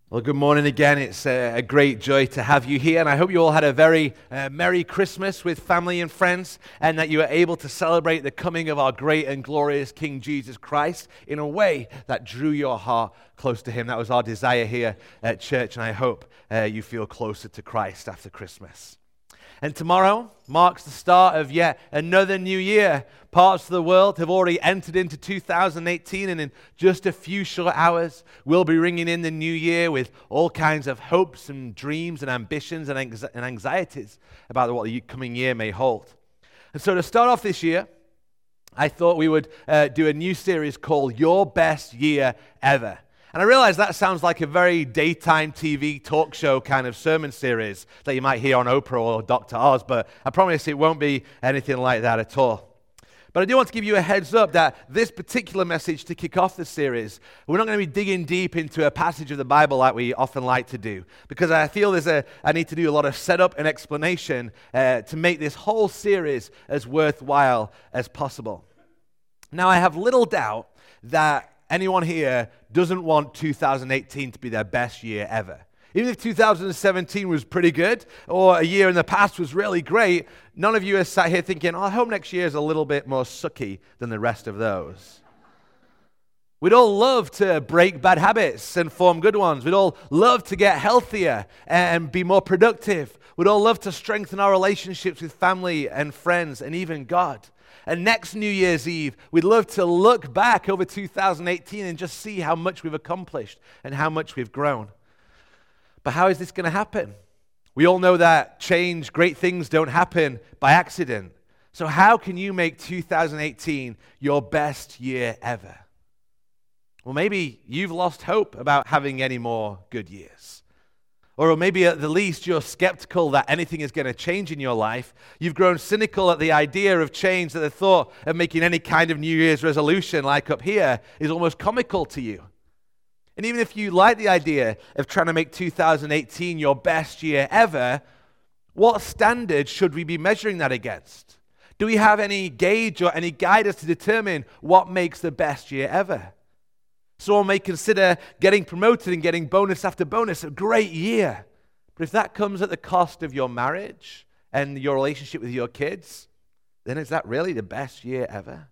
Well, good morning again. It's a great joy to have you here, and I hope you all had a very Merry Christmas with family and friends, and that you were able to celebrate the coming of our great and glorious King Jesus Christ in a way that drew your heart close to Him. That was our desire here at church, and I hope you feel closer to Christ after Christmas. And tomorrow marks the start of yet another new year. Parts of the world have already entered into 2018, and in just a few short hours, we'll be ringing in the new year with all kinds of hopes and dreams and ambitions and anxieties about what the coming year may hold. And so to start off this year, I thought we would do a new series called Your Best Year Ever. And I realize that sounds like a very daytime TV talk show kind of sermon series that you might hear on Oprah or Dr. Oz, but I promise it won't be anything like that at all. But I do want to give you a heads up that this particular message to kick off the series, we're not going to be digging deep into a passage of the Bible like we often like to do, because I feel I need to do a lot of setup and explanation to make this whole series as worthwhile as possible. Now, I have little doubt that anyone here doesn't want 2018 to be their best year ever. Even if 2017 was pretty good, or a year in the past was really great, none of you are sat here thinking, I hope next year is a little bit more sucky than the rest of those. We'd all love to break bad habits and form good ones. We'd all love to get healthier and be more productive. We'd all love to strengthen our relationships with family and friends and even God. And next New Year's Eve, we'd love to look back over 2018 and just see how much we've accomplished and how much we've grown. But how is this going to happen? We all know that change, great things don't happen by accident. So how can you make 2018 your best year ever? Well, maybe you've lost hope about having any more good years. Or maybe at the least you're skeptical that anything is going to change in your life. You've grown cynical at the idea of change, that the thought of making any kind of New Year's resolution like up here is almost comical to you. And even if you like the idea of trying to make 2018 your best year ever, what standard should we be measuring that against? Do we have any gauge or any guidance to determine what makes the best year ever? Someone may consider getting promoted and getting bonus after bonus a great year. But if that comes at the cost of your marriage and your relationship with your kids, then is that really the best year ever?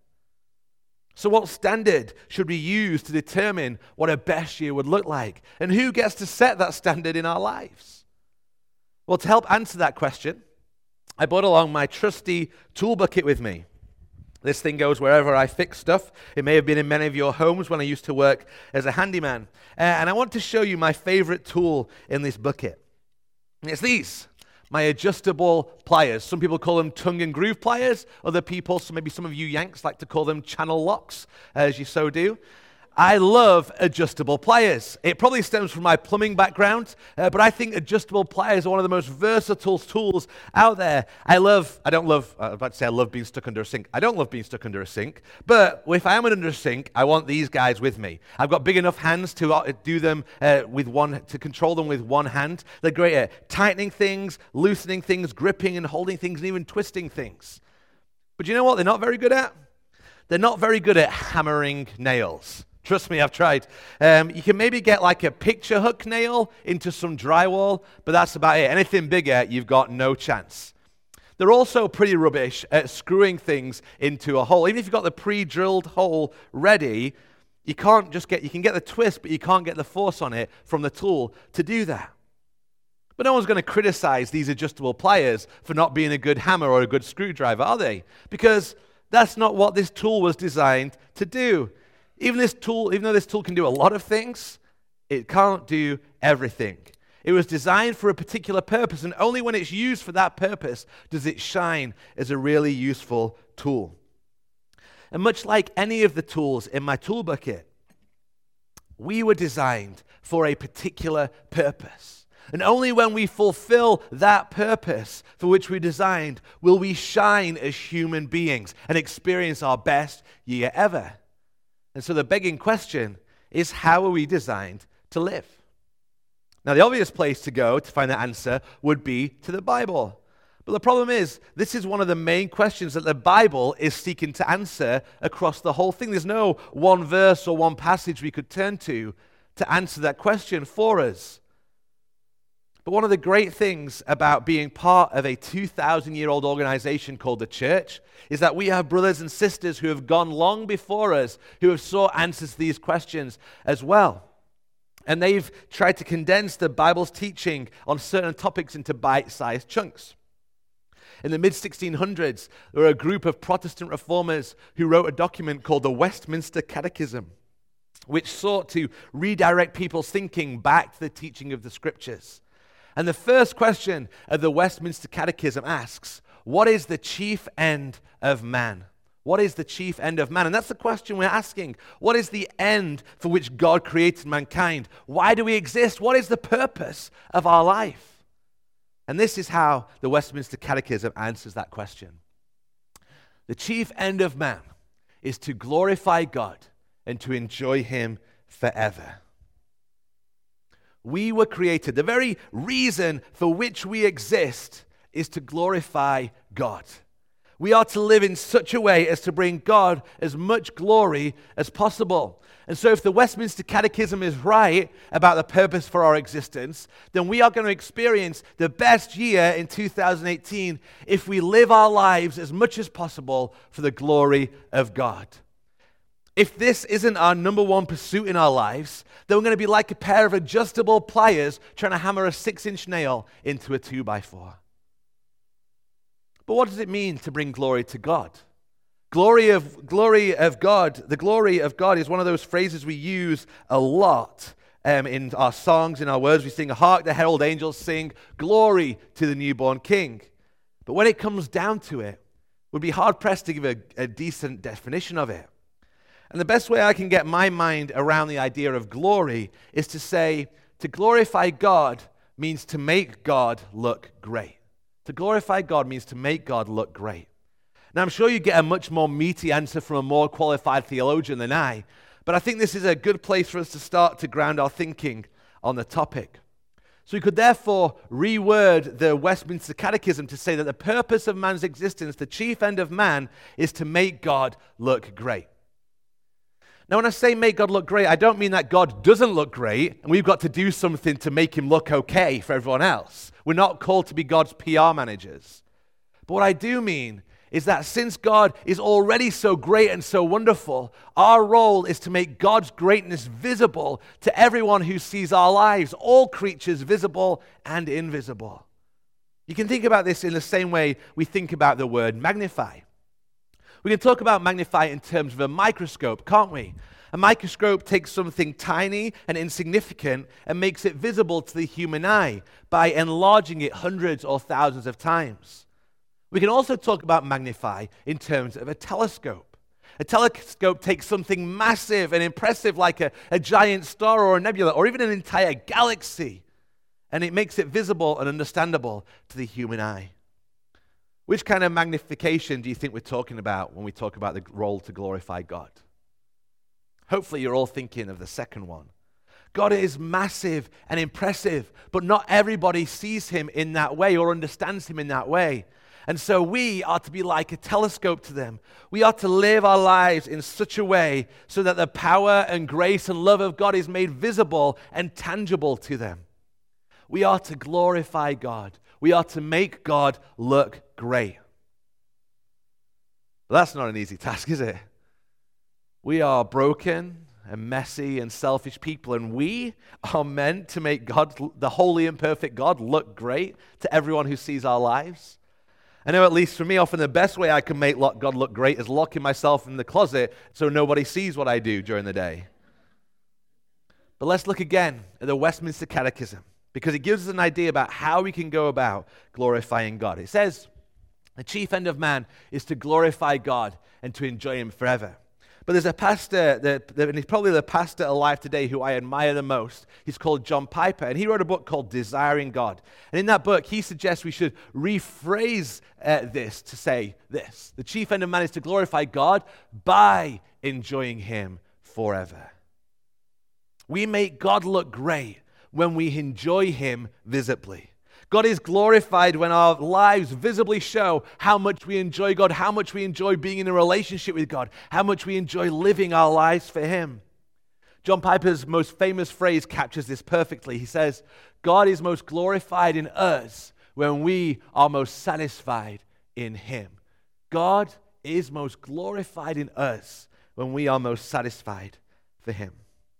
So what standard should we use to determine what a best year would look like? And who gets to set that standard in our lives? Well, to help answer that question, I brought along my trusty tool bucket with me. This thing goes wherever I fix stuff. It may have been in many of your homes when I used to work as a handyman. And I want to show you my favorite tool in this bucket. And it's these, my adjustable pliers. Some people call them tongue and groove pliers. Other people, so maybe some of you Yanks, like to call them channel locks, as you so do. I love adjustable pliers. It probably stems from my plumbing background, but I think adjustable pliers are one of the most versatile tools out there. I was about to say I love being stuck under a sink. I don't love being stuck under a sink, but if I am under a sink, I want these guys with me. I've got big enough hands to do them to control them with one hand. They're great at tightening things, loosening things, gripping and holding things, and even twisting things. But you know what they're not very good at? They're not very good at hammering nails. Trust me, I've tried. You can maybe get like a picture hook nail into some drywall, but that's about it. Anything bigger, you've got no chance. They're also pretty rubbish at screwing things into a hole. Even if you've got the pre-drilled hole ready, you can get the twist, but you can't get the force on it from the tool to do that. But no one's going to criticize these adjustable pliers for not being a good hammer or a good screwdriver, are they? Because that's not what this tool was designed to do. Even though this tool can do a lot of things, it can't do everything. It was designed for a particular purpose, and only when it's used for that purpose does it shine as a really useful tool. And much like any of the tools in my tool bucket, we were designed for a particular purpose. And only when we fulfill that purpose for which we designed will we shine as human beings and experience our best year ever. And so the begging question is, how are we designed to live? Now, the obvious place to go to find that answer would be to the Bible. But the problem is, this is one of the main questions that the Bible is seeking to answer across the whole thing. There's no one verse or one passage we could turn to to answer that question for us. But one of the great things about being part of a 2,000-year-old organization called the church is that we have brothers and sisters who have gone long before us, who have sought answers to these questions as well. And they've tried to condense the Bible's teaching on certain topics into bite-sized chunks. In the mid-1600s, there were a group of Protestant reformers who wrote a document called the Westminster Catechism, which sought to redirect people's thinking back to the teaching of the Scriptures. And the first question of the Westminster Catechism asks, what is the chief end of man? What is the chief end of man? And that's the question we're asking. What is the end for which God created mankind? Why do we exist? What is the purpose of our life? And this is how the Westminster Catechism answers that question. The chief end of man is to glorify God and to enjoy Him forever. We were created. The very reason for which we exist is to glorify God. We are to live in such a way as to bring God as much glory as possible. And so if the Westminster Catechism is right about the purpose for our existence, then we are going to experience the best year in 2018 if we live our lives as much as possible for the glory of God. If this isn't our number one pursuit in our lives, then we're going to be like a pair of adjustable pliers trying to hammer a 6-inch nail into a 2x4. But what does it mean to bring glory to God? The glory of God is one of those phrases we use a lot in our songs, in our words. We sing, "Hark, the herald angels sing, glory to the newborn King." But when it comes down to it, we'd be hard-pressed to give a decent definition of it. And the best way I can get my mind around the idea of glory is to say, to glorify God means to make God look great. To glorify God means to make God look great. Now, I'm sure you get a much more meaty answer from a more qualified theologian than I, but I think this is a good place for us to start to ground our thinking on the topic. So we could therefore reword the Westminster Catechism to say that the purpose of man's existence, the chief end of man, is to make God look great. Now, when I say make God look great, I don't mean that God doesn't look great and we've got to do something to make him look okay for everyone else. We're not called to be God's PR managers. But what I do mean is that since God is already so great and so wonderful, our role is to make God's greatness visible to everyone who sees our lives, all creatures visible and invisible. You can think about this in the same way we think about the word magnify. We can talk about magnify in terms of a microscope, can't we? A microscope takes something tiny and insignificant and makes it visible to the human eye by enlarging it hundreds or thousands of times. We can also talk about magnify in terms of a telescope. A telescope takes something massive and impressive like a giant star or a nebula or even an entire galaxy, and it makes it visible and understandable to the human eye. Which kind of magnification do you think we're talking about when we talk about the role to glorify God? Hopefully you're all thinking of the second one. God is massive and impressive, but not everybody sees him in that way or understands him in that way. And so we are to be like a telescope to them. We are to live our lives in such a way so that the power and grace and love of God is made visible and tangible to them. We are to glorify God. We are to make God look great. But that's not an easy task, is it? We are broken and messy and selfish people, and we are meant to make God, the holy and perfect God, look great to everyone who sees our lives. I know, at least for me, often the best way I can make God look great is locking myself in the closet so nobody sees what I do during the day. But let's look again at the Westminster Catechism, because it gives us an idea about how we can go about glorifying God. It says, the chief end of man is to glorify God and to enjoy him forever. But there's a pastor, and he's probably the pastor alive today who I admire the most. He's called John Piper, and he wrote a book called Desiring God. And in that book, he suggests we should rephrase this to say this. The chief end of man is to glorify God by enjoying him forever. We make God look great when we enjoy him visibly. God is glorified when our lives visibly show how much we enjoy God, how much we enjoy being in a relationship with God, how much we enjoy living our lives for him. John Piper's most famous phrase captures this perfectly. He says, God is most glorified in us when we are most satisfied in him. God is most glorified in us when we are most satisfied for him.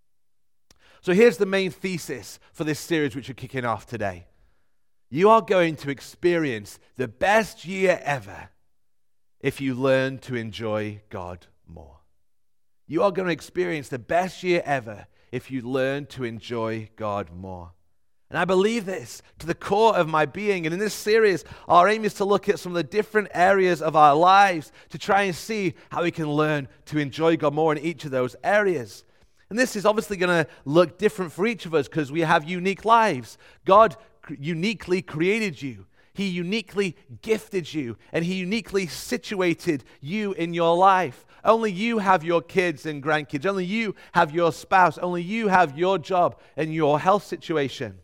So here's the main thesis for this series which we're kicking off today. You are going to experience the best year ever if you learn to enjoy God more. You are going to experience the best year ever if you learn to enjoy God more. And I believe this to the core of my being. And in this series, our aim is to look at some of the different areas of our lives to try and see how we can learn to enjoy God more in each of those areas. And this is obviously going to look different for each of us because we have unique lives. God uniquely created you. He uniquely gifted you, and he uniquely situated you in your life. Only you have your kids and grandkids. Only you have your spouse. Only you have your job and your health situation.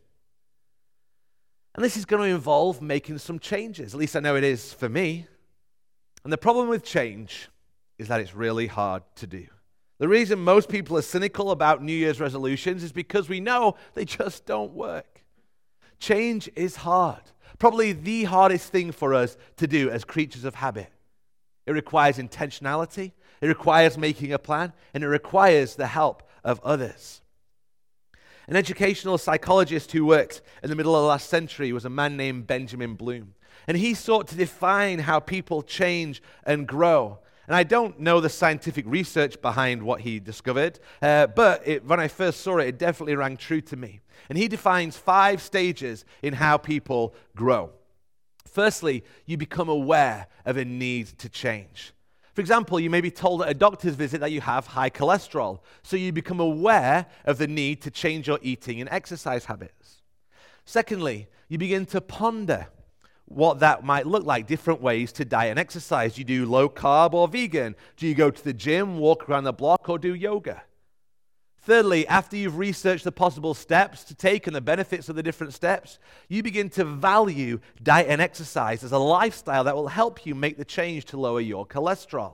And this is going to involve making some changes. At least I know it is for me. And the problem with change is that it's really hard to do. The reason most people are cynical about New Year's resolutions is because we know they just don't work. Change is hard. Probably the hardest thing for us to do as creatures of habit. It requires intentionality, it requires making a plan, and it requires the help of others. An educational psychologist who worked in the middle of the last century was a man named Benjamin Bloom. And he sought to define how people change and grow. And I don't know the scientific research behind what he discovered, but when I first saw it, it definitely rang true to me. And he defines 5 stages in how people grow. Firstly, you become aware of a need to change. For example, you may be told at a doctor's visit that you have high cholesterol, so you become aware of the need to change your eating and exercise habits. Secondly, you begin to ponder what that might look like, different ways to diet and exercise. Do you do low carb or vegan? Do you go to the gym, walk around the block, or do yoga? Thirdly, after you've researched the possible steps to take and the benefits of the different steps, you begin to value diet and exercise as a lifestyle that will help you make the change to lower your cholesterol.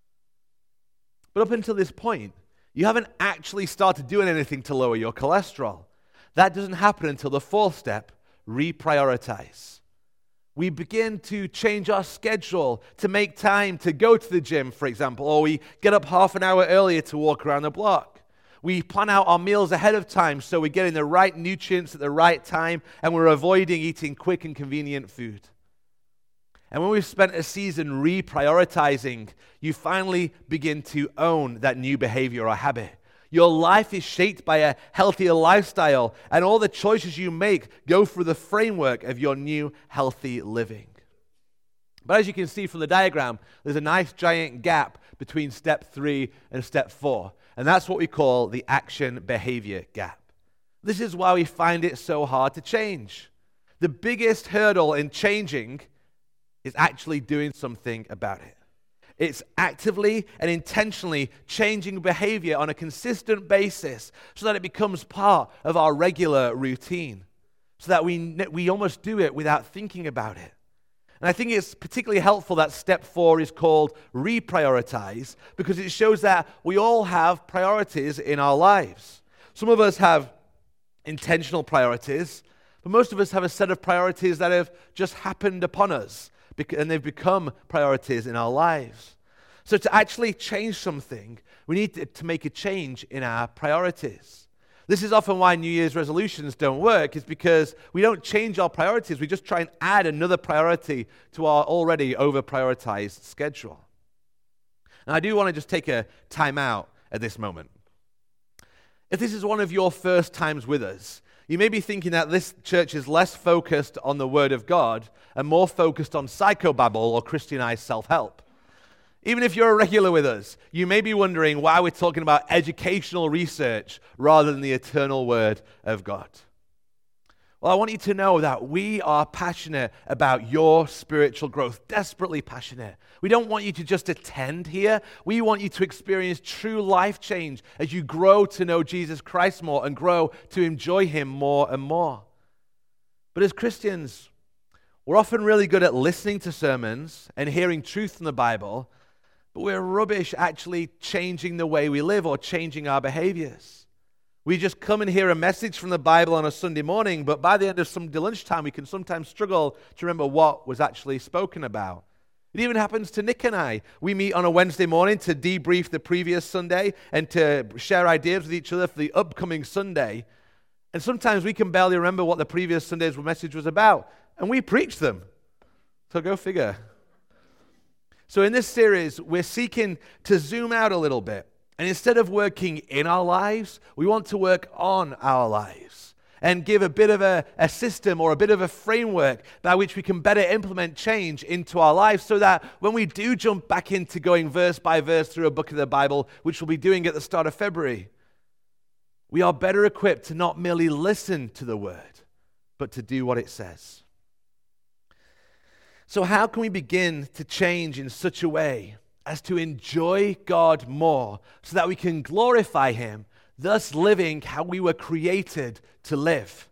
But up until this point, you haven't actually started doing anything to lower your cholesterol. That doesn't happen until the 4th step, reprioritize. We begin to change our schedule to make time to go to the gym, for example, or we get up half an hour earlier to walk around the block. We plan out our meals ahead of time so we're getting the right nutrients at the right time and we're avoiding eating quick and convenient food. And when we've spent a season reprioritizing, you finally begin to own that new behavior or habit. Your life is shaped by a healthier lifestyle, and all the choices you make go through the framework of your new healthy living. But as you can see from the diagram, there's a nice giant gap between step 3 and step 4. And that's what we call the action-behavior gap. This is why we find it so hard to change. The biggest hurdle in changing is actually doing something about it. It's actively and intentionally changing behavior on a consistent basis so that it becomes part of our regular routine, so that we almost do it without thinking about it. And I think it's particularly helpful that step 4 is called reprioritize, because it shows that we all have priorities in our lives. Some of us have intentional priorities, but most of us have a set of priorities that have just happened upon us, and they've become priorities in our lives. So to actually change something, we need to make a change in our priorities. This is often why New Year's resolutions don't work, is because we don't change our priorities. We just try and add another priority to our already over-prioritized schedule. And I do want to just take a time out at this moment. If this is one of your first times with us, you may be thinking that this church is less focused on the Word of God and more focused on psychobabble or Christianized self-help. Even if you're a regular with us, you may be wondering why we're talking about educational research rather than the eternal Word of God. Well, I want you to know that we are passionate about your spiritual growth, desperately passionate. We don't want you to just attend here. We want you to experience true life change as you grow to know Jesus Christ more and grow to enjoy Him more and more. But as Christians, we're often really good at listening to sermons and hearing truth from the Bible, but we're rubbish actually changing the way we live or changing our behaviors. We just come and hear a message from the Bible on a Sunday morning, but by the end of Sunday lunchtime, we can sometimes struggle to remember what was actually spoken about. It even happens to Nick and I. We meet on a Wednesday morning to debrief the previous Sunday and to share ideas with each other for the upcoming Sunday. And sometimes we can barely remember what the previous Sunday's message was about, and we preach them. So go figure. So in this series, we're seeking to zoom out a little bit. And instead of working in our lives, we want to work on our lives and give a bit of a system or a bit of a framework by which we can better implement change into our lives so that when we do jump back into going verse by verse through a book of the Bible, which we'll be doing at the start of February, we are better equipped to not merely listen to the word, but to do what it says. So how can we begin to change in such a way as to enjoy God more so that we can glorify Him, thus living how we were created to live?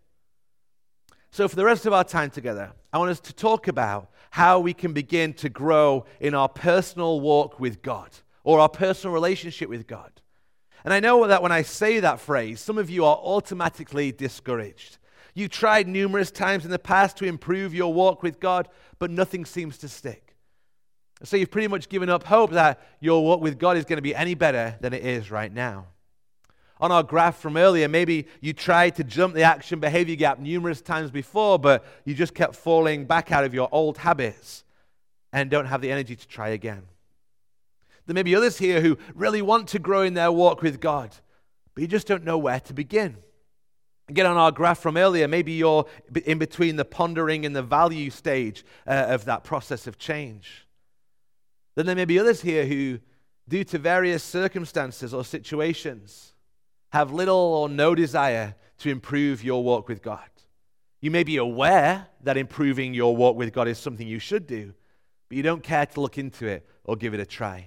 So for the rest of our time together, I want us to talk about how we can begin to grow in our personal walk with God or our personal relationship with God. And I know that when I say that phrase, some of you are automatically discouraged. You tried numerous times in the past to improve your walk with God, but nothing seems to stick. So you've pretty much given up hope that your walk with God is going to be any better than it is right now. On our graph from earlier, maybe you tried to jump the action behavior gap numerous times before, but you just kept falling back out of your old habits and don't have the energy to try again. There may be others here who really want to grow in their walk with God, but you just don't know where to begin. Again, on our graph from earlier, maybe you're in between the pondering and the value stage of that process of change. Then there may be others here who, due to various circumstances or situations, have little or no desire to improve your walk with God. You may be aware that improving your walk with God is something you should do, but you don't care to look into it or give it a try.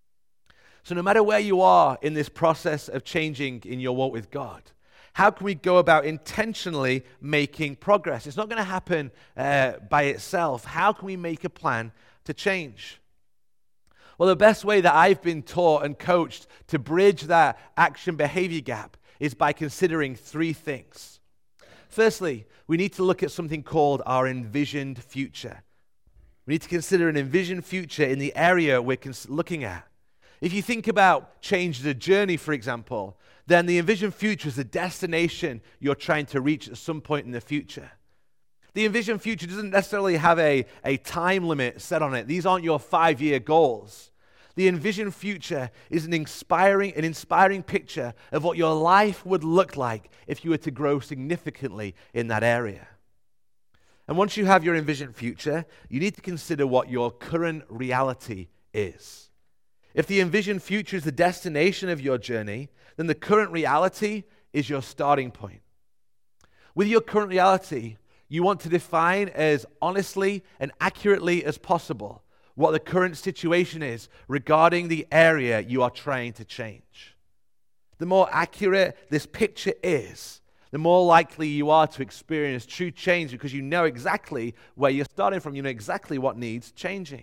So no matter where you are in this process of changing in your walk with God, how can we go about intentionally making progress? It's not going to happen by itself. How can we make a plan to change? Well, the best way that I've been taught and coached to bridge that action behavior gap is by considering three things. Firstly, we need to look at something called our envisioned future. We need to consider an envisioned future in the area we're looking at. If you think about change as a journey, for example, then the envisioned future is the destination you're trying to reach at some point in the future. The envisioned future doesn't necessarily have a time limit set on it. These aren't your 5-year goals. The envisioned future is an inspiring picture of what your life would look like if you were to grow significantly in that area. And once you have your envisioned future, you need to consider what your current reality is. If the envisioned future is the destination of your journey, then the current reality is your starting point. With your current reality, you want to define as honestly and accurately as possible what the current situation is regarding the area you are trying to change. The more accurate this picture is, the more likely you are to experience true change because you know exactly where you're starting from. You know exactly what needs changing.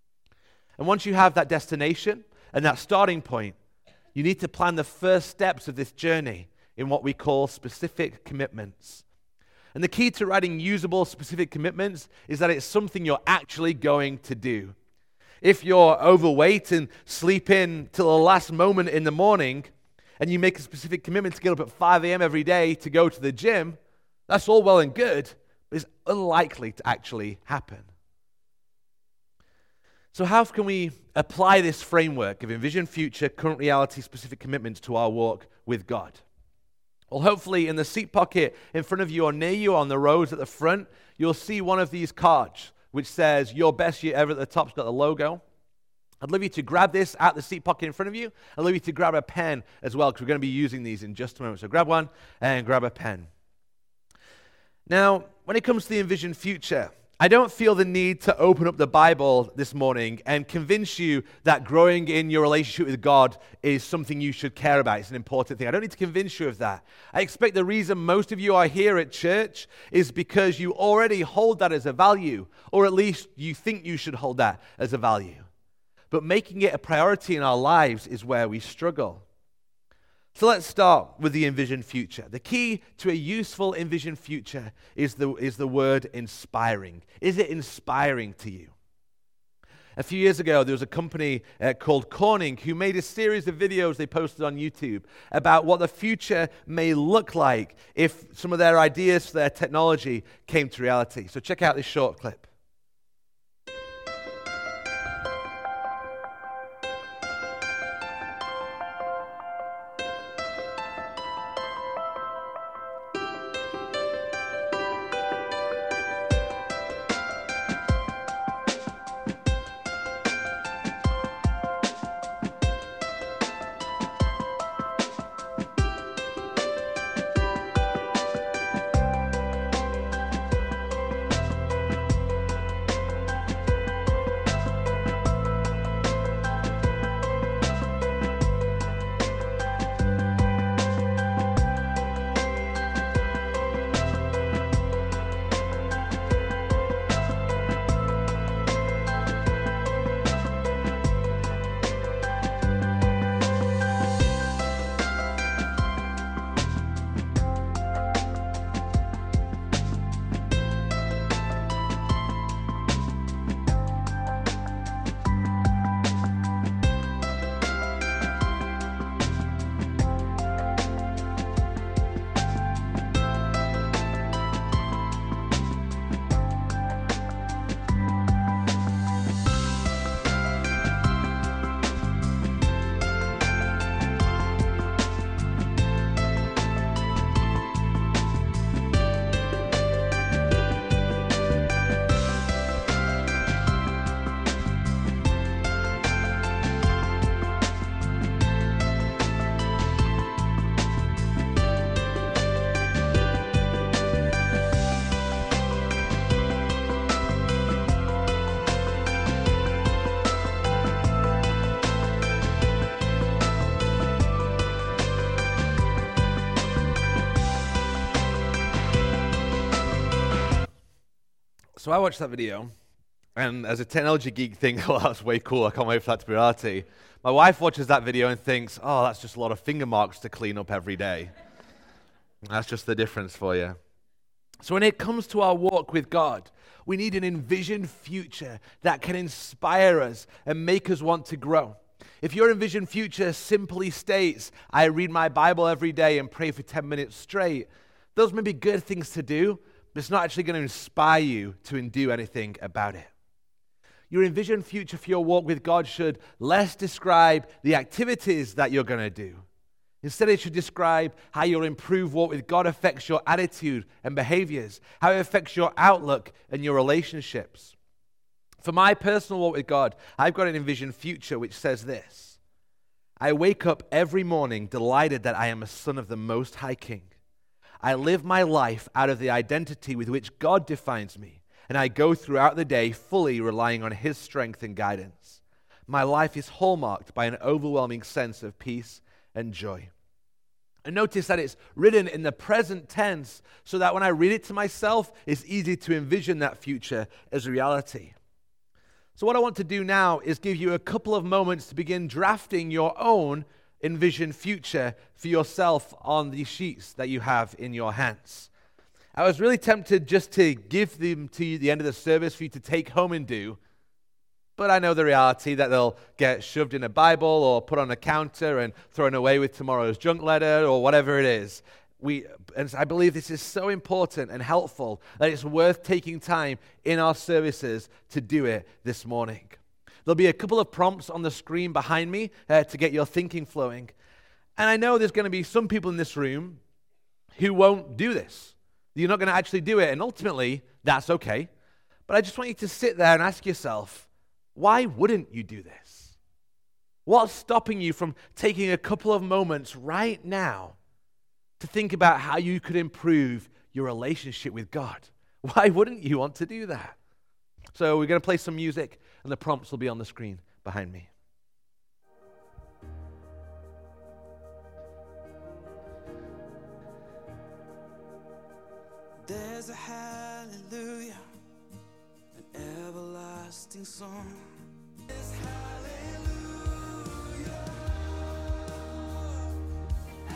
And once you have that destination and that starting point, you need to plan the first steps of this journey in what we call specific commitments. And the key to writing usable specific commitments is that it's something you're actually going to do. If you're overweight and sleep in till the last moment in the morning, and you make a specific commitment to get up at 5 a.m. every day to go to the gym, that's all well and good, but it's unlikely to actually happen. So how can we apply this framework of envisioned future, current reality, specific commitments to our walk with God? Well, hopefully in the seat pocket in front of you or near you on the rows at the front, you'll see one of these cards which says your best year ever at the top. It's got the logo. I'd love you to grab this out the seat pocket in front of you. I'd love you to grab a pen as well because we're going to be using these in just a moment. So grab one and grab a pen. Now, when it comes to the envisioned future, I don't feel the need to open up the Bible this morning and convince you that growing in your relationship with God is something you should care about. It's an important thing. I don't need to convince you of that. I expect the reason most of you are here at church is because you already hold that as a value, or at least you think you should hold that as a value. But making it a priority in our lives is where we struggle. So let's start with the envisioned future. The key to a useful envisioned future is the word inspiring. Is it inspiring to you? A few years ago, there was a company called Corning who made a series of videos they posted on YouTube about what the future may look like if some of their ideas for their technology came to reality. So check out this short clip. So I watched that video, and as a technology geek thing, oh, that's way cool, I can't wait for that to be reality. My wife watches that video and thinks, oh, that's just a lot of finger marks to clean up every day. That's just the difference for you. So when it comes to our walk with God, we need an envisioned future that can inspire us and make us want to grow. If your envisioned future simply states, I read my Bible every day and pray for 10 minutes straight, those may be good things to do, but it's not actually going to inspire you to do anything about it. Your envisioned future for your walk with God should less describe the activities that you're going to do. Instead, it should describe how your improved walk with God affects your attitude and behaviors, how it affects your outlook and your relationships. For my personal walk with God, I've got an envisioned future which says this: I wake up every morning delighted that I am a son of the Most High King. I live my life out of the identity with which God defines me, and I go throughout the day fully relying on His strength and guidance. My life is hallmarked by an overwhelming sense of peace and joy. And notice that it's written in the present tense so that when I read it to myself, it's easy to envision that future as reality. So what I want to do now is give you a couple of moments to begin drafting your own envisioned future for yourself on these sheets that you have in your hands. I was really tempted just to give them to you at the end of the service for you to take home and do, but I know the reality that they'll get shoved in a Bible or put on a counter and thrown away with tomorrow's junk letter or whatever it is. And I believe this is so important and helpful that it's worth taking time in our services to do it this morning. There'll be a couple of prompts on the screen behind me to get your thinking flowing. And I know there's going to be some people in this room who won't do this. You're not going to actually do it, and ultimately, that's okay. But I just want you to sit there and ask yourself, why wouldn't you do this? What's stopping you from taking a couple of moments right now to think about how you could improve your relationship with God? Why wouldn't you want to do that? So we're going to play some music, and the prompts will be on the screen behind me. There's a hallelujah, an everlasting song. There's hallelujah,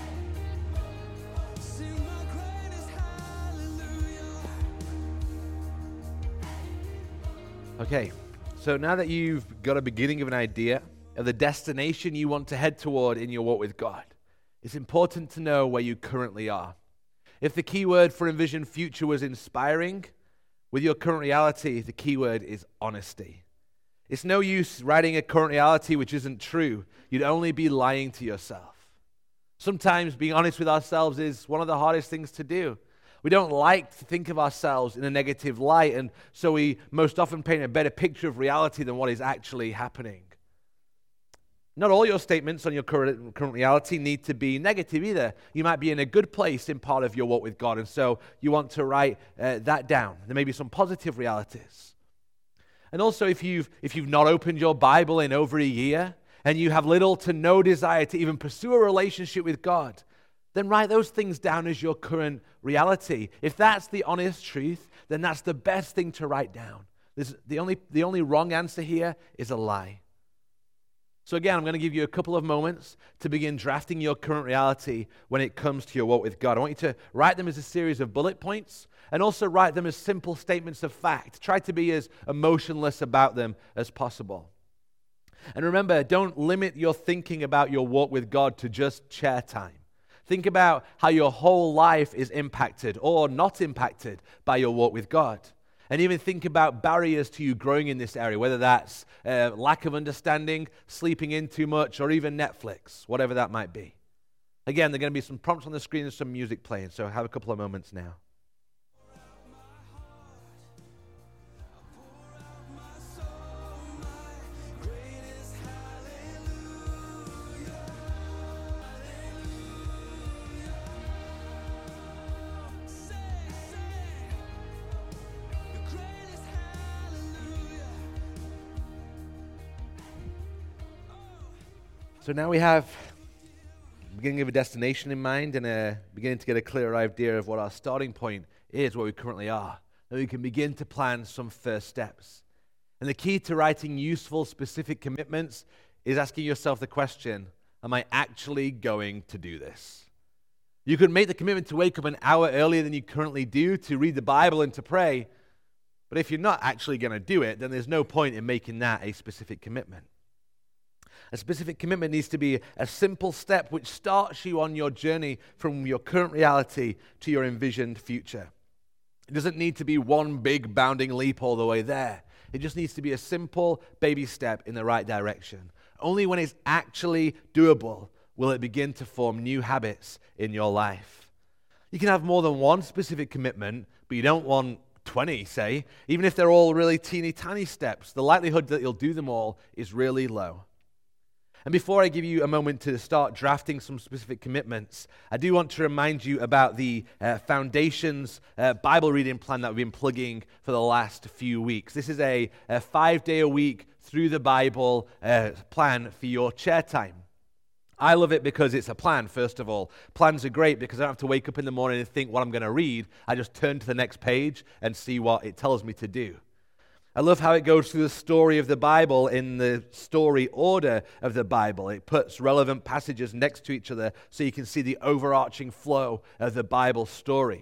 Okay, so now that you've got a beginning of an idea of the destination you want to head toward in your walk with God, it's important to know where you currently are. If the key word for Envision Future was inspiring, with your current reality, the key word is honesty. It's no use writing a current reality which isn't true. You'd only be lying to yourself. Sometimes being honest with ourselves is one of the hardest things to do. We don't like to think of ourselves in a negative light, and so we most often paint a better picture of reality than what is actually happening. Not all your statements on your current reality need to be negative either. You might be in a good place in part of your walk with God, and so you want to write that down. There may be some positive realities. And also, if you've not opened your Bible in over a year, and you have little to no desire to even pursue a relationship with God, then write those things down as your current reality. If that's the honest truth, then that's the best thing to write down. The only wrong answer here is a lie. So again, I'm going to give you a couple of moments to begin drafting your current reality when it comes to your walk with God. I want you to write them as a series of bullet points and also write them as simple statements of fact. Try to be as emotionless about them as possible. And remember, don't limit your thinking about your walk with God to just chair time. Think about how your whole life is impacted or not impacted by your walk with God. And even think about barriers to you growing in this area, whether that's lack of understanding, sleeping in too much, or even Netflix, whatever that might be. Again, there are going to be some prompts on the screen and some music playing, so have a couple of moments now. So now we have the beginning of a destination in mind and beginning to get a clearer idea of what our starting point is, where we currently are. Then we can begin to plan some first steps. And the key to writing useful, specific commitments is asking yourself the question, am I actually going to do this? You could make the commitment to wake up an hour earlier than you currently do, to read the Bible and to pray. But if you're not actually going to do it, then there's no point in making that a specific commitment. A specific commitment needs to be a simple step which starts you on your journey from your current reality to your envisioned future. It doesn't need to be one big bounding leap all the way there. It just needs to be a simple baby step in the right direction. Only when it's actually doable will it begin to form new habits in your life. You can have more than one specific commitment, but you don't want 20, say. Even if they're all really teeny tiny steps, the likelihood that you'll do them all is really low. And before I give you a moment to start drafting some specific commitments, I do want to remind you about the Foundations Bible reading plan that we've been plugging for the last few weeks. This is a 5-day-a-week through the Bible plan for your chair time. I love it because it's a plan, first of all. Plans are great because I don't have to wake up in the morning and think what I'm going to read. I just turn to the next page and see what it tells me to do. I love how it goes through the story of the Bible in the story order of the Bible. It puts relevant passages next to each other so you can see the overarching flow of the Bible story.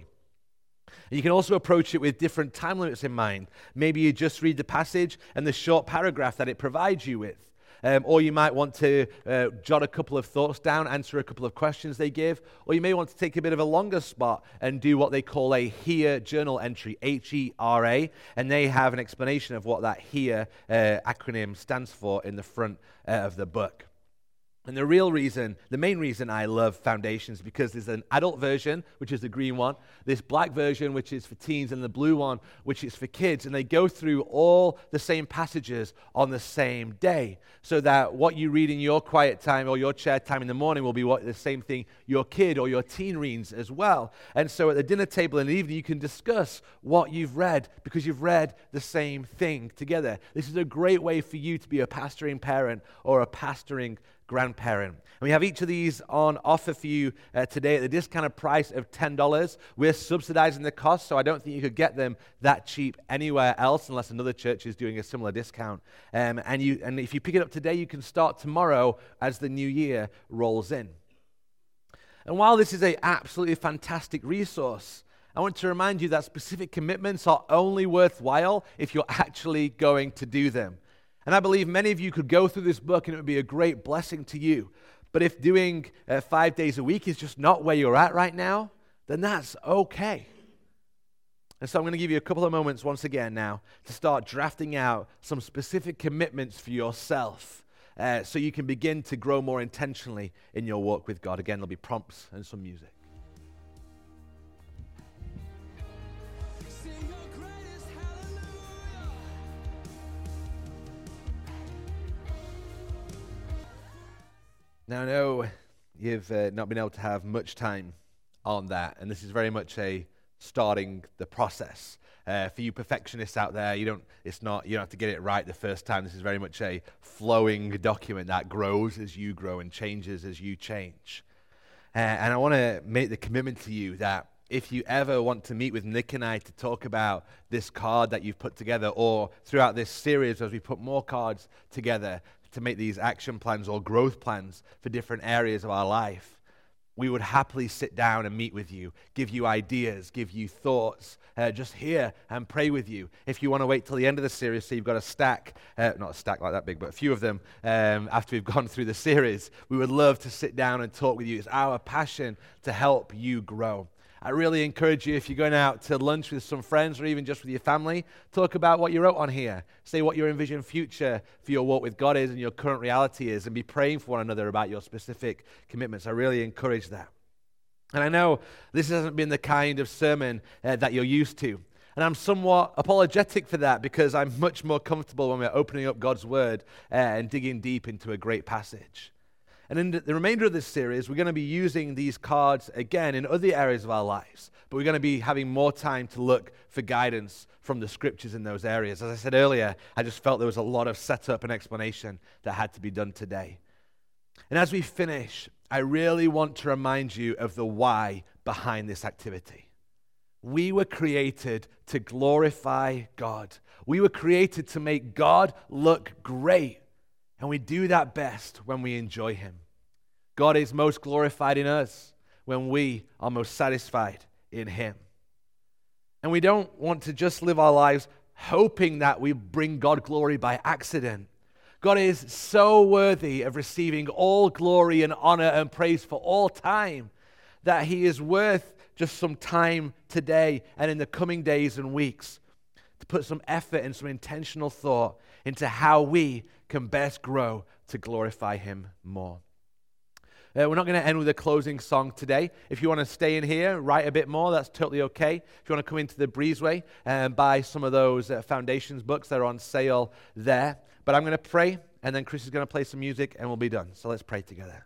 And you can also approach it with different time limits in mind. Maybe you just read the passage and the short paragraph that it provides you with. Or you might want to jot a couple of thoughts down, answer a couple of questions they give. Or you may want to take a bit of a longer spot and do what they call a HERE journal entry, HERA. And they have an explanation of what that HERE acronym stands for in the front of the book. And the main reason I love Foundations, because there's an adult version, which is the green one, this black version, which is for teens, and the blue one, which is for kids. And they go through all the same passages on the same day, so that what you read in your quiet time or your chair time in the morning will be the same thing your kid or your teen reads as well. And so at the dinner table in the evening, you can discuss what you've read because you've read the same thing together. This is a great way for you to be a pastoring parent or a pastoring grandparent. And we have each of these on offer for you today at the discounted price of $10. We're subsidizing the cost, so I don't think you could get them that cheap anywhere else unless another church is doing a similar discount. And if you pick it up today, you can start tomorrow as the new year rolls in. And while this is an absolutely fantastic resource, I want to remind you that specific commitments are only worthwhile if you're actually going to do them. And I believe many of you could go through this book and it would be a great blessing to you. But if doing 5 days a week is just not where you're at right now, then that's okay. And so I'm going to give you a couple of moments once again now to start drafting out some specific commitments for yourself so you can begin to grow more intentionally in your walk with God. Again, there'll be prompts and some music. Sing your greatest hallelujah. Now, I know you've not been able to have much time on that, and this is very much a starting the process. For you perfectionists out there, you don't have to get it right the first time. This is very much a flowing document that grows as you grow and changes as you change. And I want to make the commitment to you that if you ever want to meet with Nick and I to talk about this card that you've put together, or throughout this series as we put more cards together to make these action plans or growth plans for different areas of our life, we would happily sit down and meet with you, give you ideas, give you thoughts, just hear and pray with you. If you want to wait till the end of the series, so you've got a stack, not a stack like that big, but a few of them after we've gone through the series, we would love to sit down and talk with you. It's our passion to help you grow. I really encourage you, if you're going out to lunch with some friends or even just with your family, talk about what you wrote on here. Say what your envisioned future for your walk with God is and your current reality is, and be praying for one another about your specific commitments. I really encourage that. And I know this hasn't been the kind of sermon that you're used to. And I'm somewhat apologetic for that because I'm much more comfortable when we're opening up God's Word and digging deep into a great passage. And in the remainder of this series, we're going to be using these cards again in other areas of our lives. But we're going to be having more time to look for guidance from the scriptures in those areas. As I said earlier, I just felt there was a lot of setup and explanation that had to be done today. And as we finish, I really want to remind you of the why behind this activity. We were created to glorify God. We were created to make God look great. And we do that best when we enjoy Him. God is most glorified in us when we are most satisfied in Him. And we don't want to just live our lives hoping that we bring God glory by accident. God is so worthy of receiving all glory and honor and praise for all time that He is worth just some time today and in the coming days and weeks to put some effort and some intentional thought into how we can best grow to glorify Him more. We're not going to end with a closing song today. If you want to stay in here, write a bit more, that's totally okay. If you want to come into the breezeway and buy some of those Foundations books, they're on sale there. But I'm going to pray, and then Chris is going to play some music, and we'll be done. So let's pray together.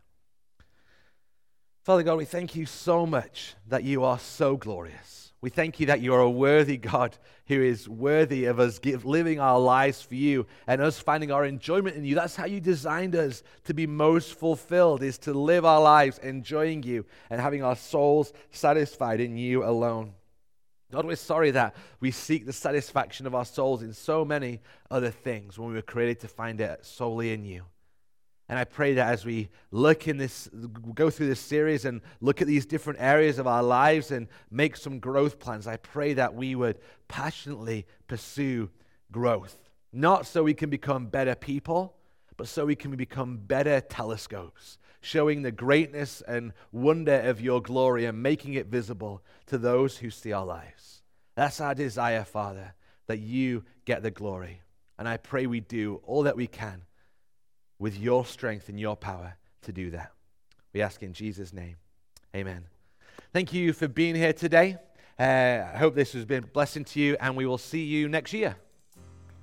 Father God, we thank you so much that you are so glorious. We thank you that you are a worthy God who is worthy of us living our lives for you and us finding our enjoyment in you. That's how you designed us to be most fulfilled, is to live our lives enjoying you and having our souls satisfied in you alone. God, we're sorry that we seek the satisfaction of our souls in so many other things when we were created to find it solely in you. And I pray that as we go through this series and look at these different areas of our lives and make some growth plans, I pray that we would passionately pursue growth. Not so we can become better people, but so we can become better telescopes, showing the greatness and wonder of your glory and making it visible to those who see our lives. That's our desire, Father, that you get the glory. And I pray we do all that we can with your strength and your power to do that. We ask in Jesus' name. Amen. Thank you for being here today. I hope this has been a blessing to you, and we will see you next year.